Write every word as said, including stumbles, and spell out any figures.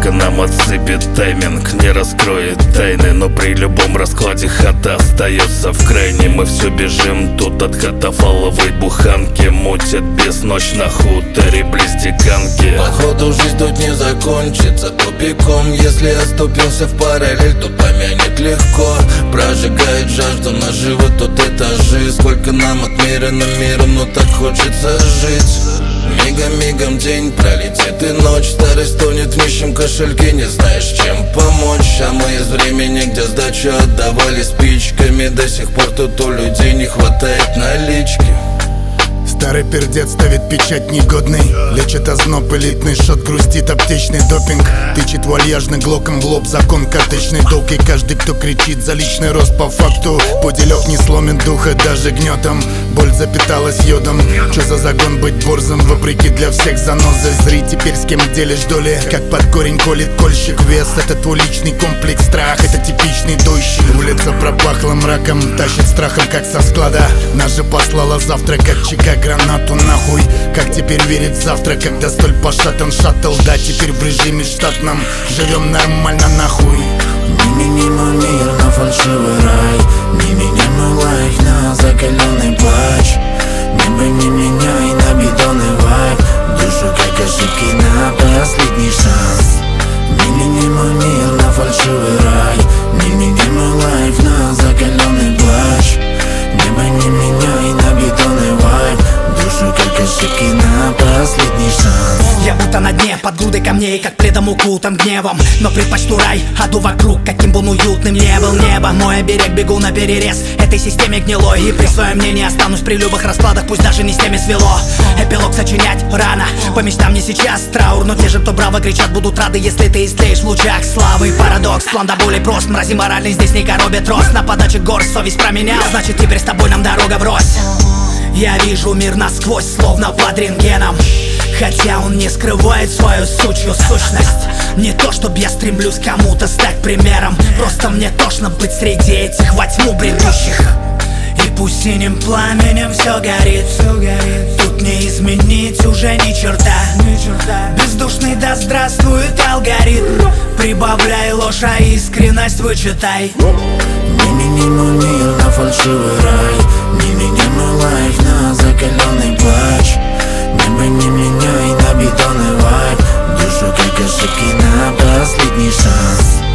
сколько нам отсыпет тайминг, не раскроет тайны. Но при любом раскладе хата остается в крайней. Мы все бежим тут от катафаловой буханки. Мутит без ночь на хуторе близ Диканки. Походу жизнь тут не закончится тупиком. Если оступился в параллель, то помянет легко. Прожигает жажду наживы тут этажи. Сколько нам отмерено миру, но так хочется жить. Мигом-мигом день пролетит и ночь. Старость тонет в нищем кошельке, не знаешь, чем помочь. А мы из времени, где сдачу отдавали спичками. До сих пор тут у людей не хватает налички. Старый пердец ставит печать негодный. Лечит озноб, элитный шот, грустит аптечный допинг. Тычет вальяжный глоком в лоб, закон карточный долг. И каждый, кто кричит за личный рост по факту, поделек не сломит духа даже гнетом. Боль запиталась йодом. Чё за загон быть борзым, вопреки для всех занозы. Зри теперь с кем делишь доли, как под корень колет кольщик. Вес — это твой личный комплекс, страх — это типичный дойщик. Улица пропахла мраком, тащит страхом, как со склада. Нас же послала завтра, как чека гранату нахуй. Как теперь верить в завтра, когда столь пошатан шаттл? Да, теперь в режиме штатном живем нормально нахуй. Не мени мой мир на фальшивый рай, не меняй мой лайк на закаленный плач. Небо не меняй на бетонный вайб, душу как ошибки на последний шанс. Не мени мой мир на фальшивый рай, не меняй мой лайф на закаленный плач. Небо не меняй на бетонный вайб, душу как ошибки на последний шанс. Я будто на дне, под грудой камней, как предом укутан гневом. Но предпочту рай, аду вокруг, каким бы он уютным не был небо. Мой оберег, бегу на перерез этой системе гнилой. И при своем мнении останусь при любых раскладах, пусть даже не с теми свело. Эпилог сочинять рано, по мечтам не сейчас траур. Но те же, кто браво кричат, будут рады, если ты истлеешь в лучах славы. Парадокс, план до боли прост, мрази моральный здесь не коробит рост. На подаче гор совесть променял, значит теперь с тобой нам дорога врозь. Я вижу мир насквозь, словно под рентгеном, хотя он не скрывает свою сучью сущность. Не то, чтоб я стремлюсь кому-то стать примером, просто мне тошно быть среди этих во тьму бредущих. И пусть синим пламенем все горит, все горит. Тут не изменить уже ни черта, ни черта. Бездушный да здравствует алгоритм. Прибавляй ложь, а искренность вычитай. Не мени мой мир на фальшивый рай, не меняй мой лайф на закаленный плач. Небо не меняй на бетонный вайб, душу как ошибки на последний шанс.